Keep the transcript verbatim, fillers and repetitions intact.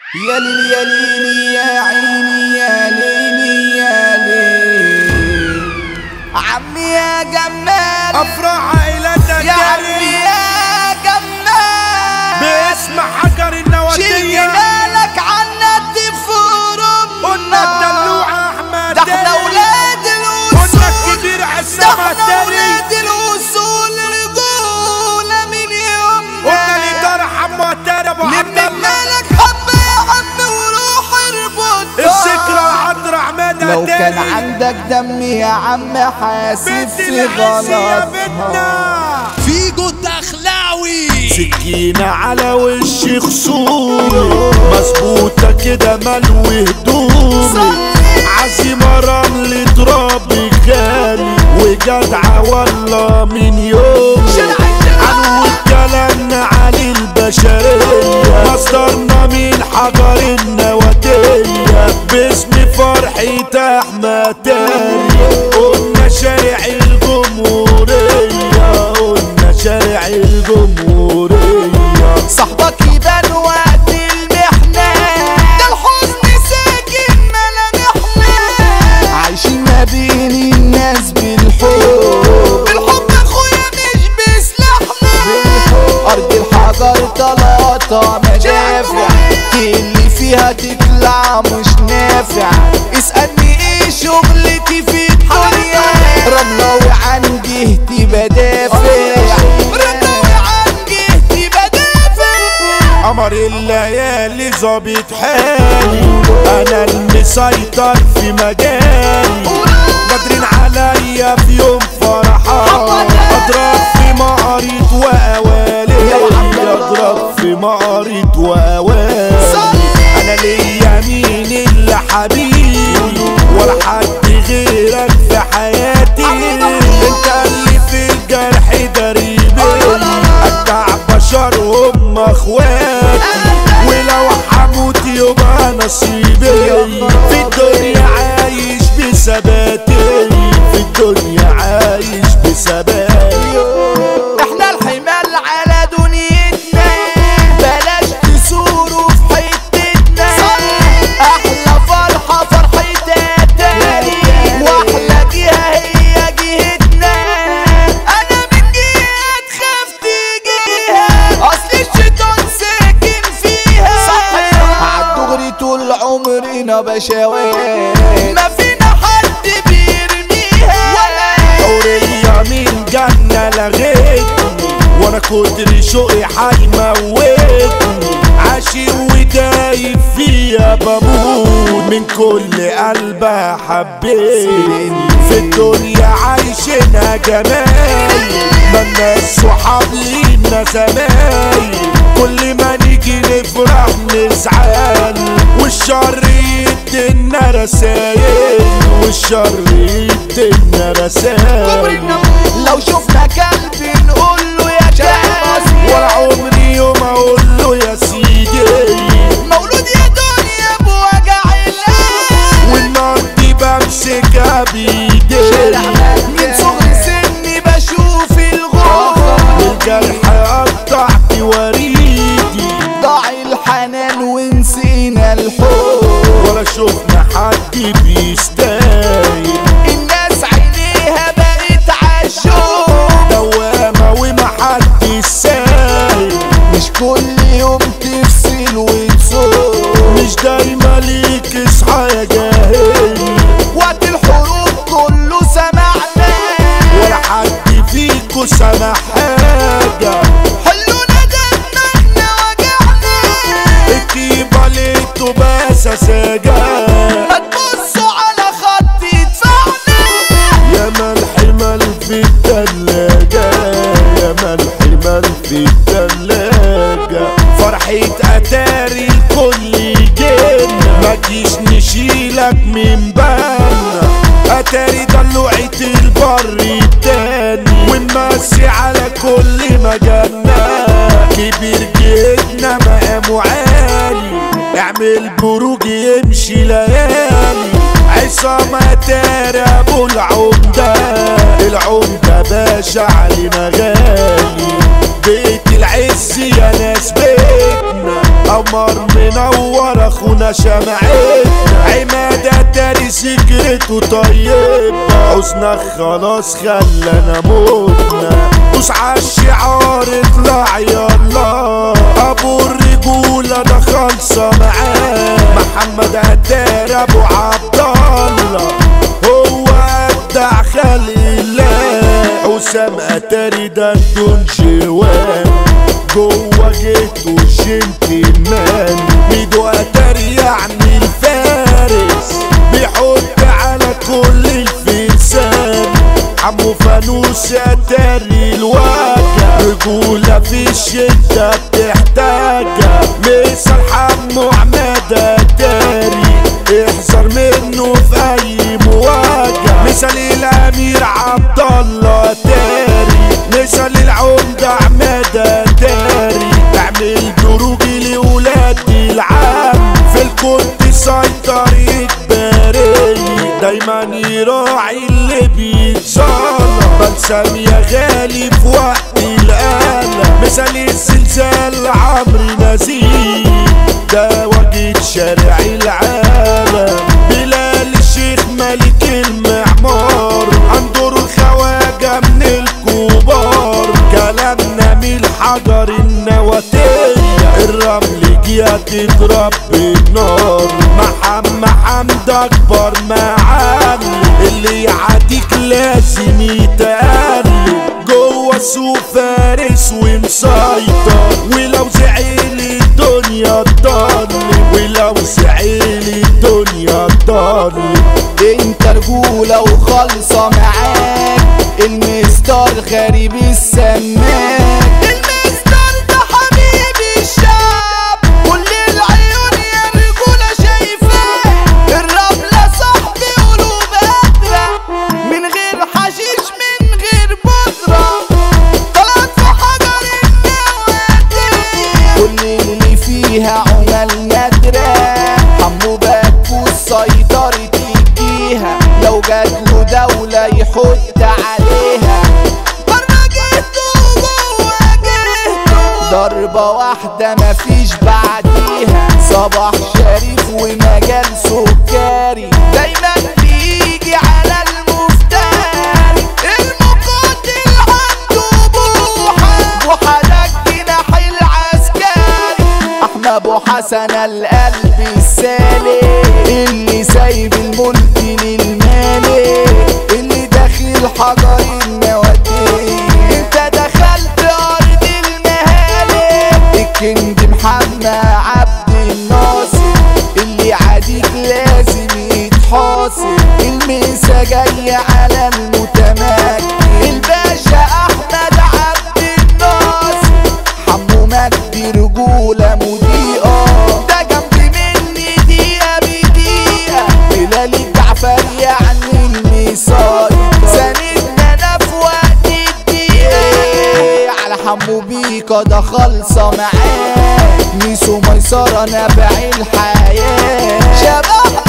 يا ليل يا ليل يا عيني يا ليل يا ليل عمي يا جمال افرح عائلتك يا عمي يا جمال باسم حجر النواتية شيلنا لك عنا الدفور قلنا الدلوعة احمد ده احنا ولاد الوصول قلنا الكبير عصام ده احنا التاني ولاد الوصول رجولة من يومنا قلنا الإدارة حمو التاني ابو عبد الله مالك حبة يا عم وروح اربط الذكرى عطر عماد لو كان التاني عندك دم يا عم حاسب بنت في العز يا غلط بنتنا فيجو الدخلاوي سكينة على وش خصومي مظبوطة كده ملوي هدومي عزيمة رمل ترابي غالي وجدعة والله من يومي عنو كلامنا على البشرية مصدرنا من حجر النواتية باسم فرحة احمد تاني قلنا شارع الجمهورية قلنا شارع الجمهورية صاحبك يبان وقت المحنة ده الحزن ساكن ملامحنا عايشين ما بين الناس بالحب بالحب اخويا مش بسلاحنا ارض الحجر طلعتها مدافع اللي فيها تطلع مش نافع اسألني ايه شغلتي في الدنيا رملة وعندي اهتي بدافع رملة وعندي اهتي بدافع قمر الليالي ظابط حالي انا المسيطر في مجالي قادرين عليا في يوم فرحان اضرب في مقاريض واوالي اضرب في مقاريض واوالي انا ليا مين اللي حبيبي ولا حد غيرك في حياتي انت اللي في الجرح دريبي اتبع بشر هم اخواتي ولو حموت يبقى نصيبي في الدنيا عايش بثباتي في الدنيا عايش بثباتي احنا الحمال على دنيتنا بلاش تسوروا في حتتنا احلى فرحة فرحتها تاني واحلى جهة هي جهتنا انا من جهة تخاف تجيها اصل الشيطان ساكن فيها عالدغري طول عمرنا بشوات ما فينا حد بيرميها حورية من جنة لغيتني وانا كتر شوقي هيموتني عاشق ودايب فيها بموت من كل قلبها حبيتني في الدنيا عايشينها جمايل مالناش صحاب لينا زمايل كل ما نيجي نفرح نزعل والشر يدينا رسايل والشر يدينا رسايل لو شفنا كلب نقول له يا كلب ولا عمري يوم اقول له يا سيدي مولود يا دنيا بوجع القلب والنار دي بمسكها بايدي من صغر سني بشوف الغربة والجرح قطعت وريدي ضاع الحنان ونسينا الحب ولا شفنا حد بيستاهل الناس عينيها بقت عالشوق دوامة ومحدش سايل مش كل يوم تفصل وتصوم مش دايما ليك اصحى يا جاهل وقت الحروب كله سمعنا ولا حد فيكو سمع حاجة حلونا دمنا وجعنا الطيبة ليتو بس ساجة ما تبصوا على خط يدفعنا يا ملح مل في التلاجة يا ملح مل في التلاجة فرحة اتاري الكل جينا ما تجيش نشيلك من بالنا اتاري دلوعة البر التاني ونمسي على كل مجالنا كبير جدنا مقامه عالي اعمل بروج يمشي ليالي عصام اتاري ابو العمدة العمدة باشا علينا غالي بيت العز يا ناس بيتنا قمر منورة اخونا شمعتنا عمادة تاني سكرته طيب حزنك خلاص خلانا موتنا دوس عالشعار اطلع يلا ابو الرجولة ده خالصة معاه محمد هدار ابو عبدالله هو ابدع خلق الله حسام اتاري ده دون جوان جوا جيته جنتلمان ميدو اتاري يعني الفارس بيحط على كل الفرسان عمو فانوس اتاري الواجع رجولة في الشدة بتحتاجها مثل حمو عماد اتاري احذر منه في اي مواجهة مثل الامير عبدالله اتاري مثل العمدة عماد اتاري اعمل دروجي لولاد العام في الكل سيطر اجباري دايما يراعي اللي بيتظلم بلسم يا غالي في وقت القلق مثل الزلزال عمرو نزيه ده وجد شارع العالم بلال الشيخ ملك المعمار عنده الخواجة من الكبار كلامنا من الحجر النواتية الرمل جيها تضرب بالنار محمد حمد اكبر معلم اللي يعديك لازم يتقلب جوه السوق فارس ومسيطر ولو زعل الدنيا تضلم ولو زعل الدنيا تضلم انت رجولة وخالصة معاك المستر غريب السماك المستر ده حبيب الشعب كل العيون يا رجولة شايفاه الرملة صاحبي قلوب قادرة من غير حشيش من غير بودرة طلعت في حجر النوادية كل اللي فيها عمل نادرة حمو باكو سيطرة تجيها لو جاتله دولة يحط عليها برا جهته وجوه جهته ضربة واحدة مفيش بعديها صباح شريف ومجال سكري دايما بيجي على المفتاح المقاتل عنده بوحة بوحة ده الجناح العسكري احمد ابو حسن القلب السالي اللي سايب الملك للمالك اللي داخل حجر النواتيه انت دخلت ارض المهالك الكينج محمد عبد الناصر اللي عاديك لازم يتحاصر الميسا جاية على المتمكن الباشا احمد عبد الناصر حمو مجدي رجولة مضيئة ده جنب مني دقيقة بدقيقة بلال الجعفر يعني المسيطر ساندنا انا في وقت الدقيقة على حمو بيكا ده خالصة معاه ميسو ميسرة نبع الحياة شباب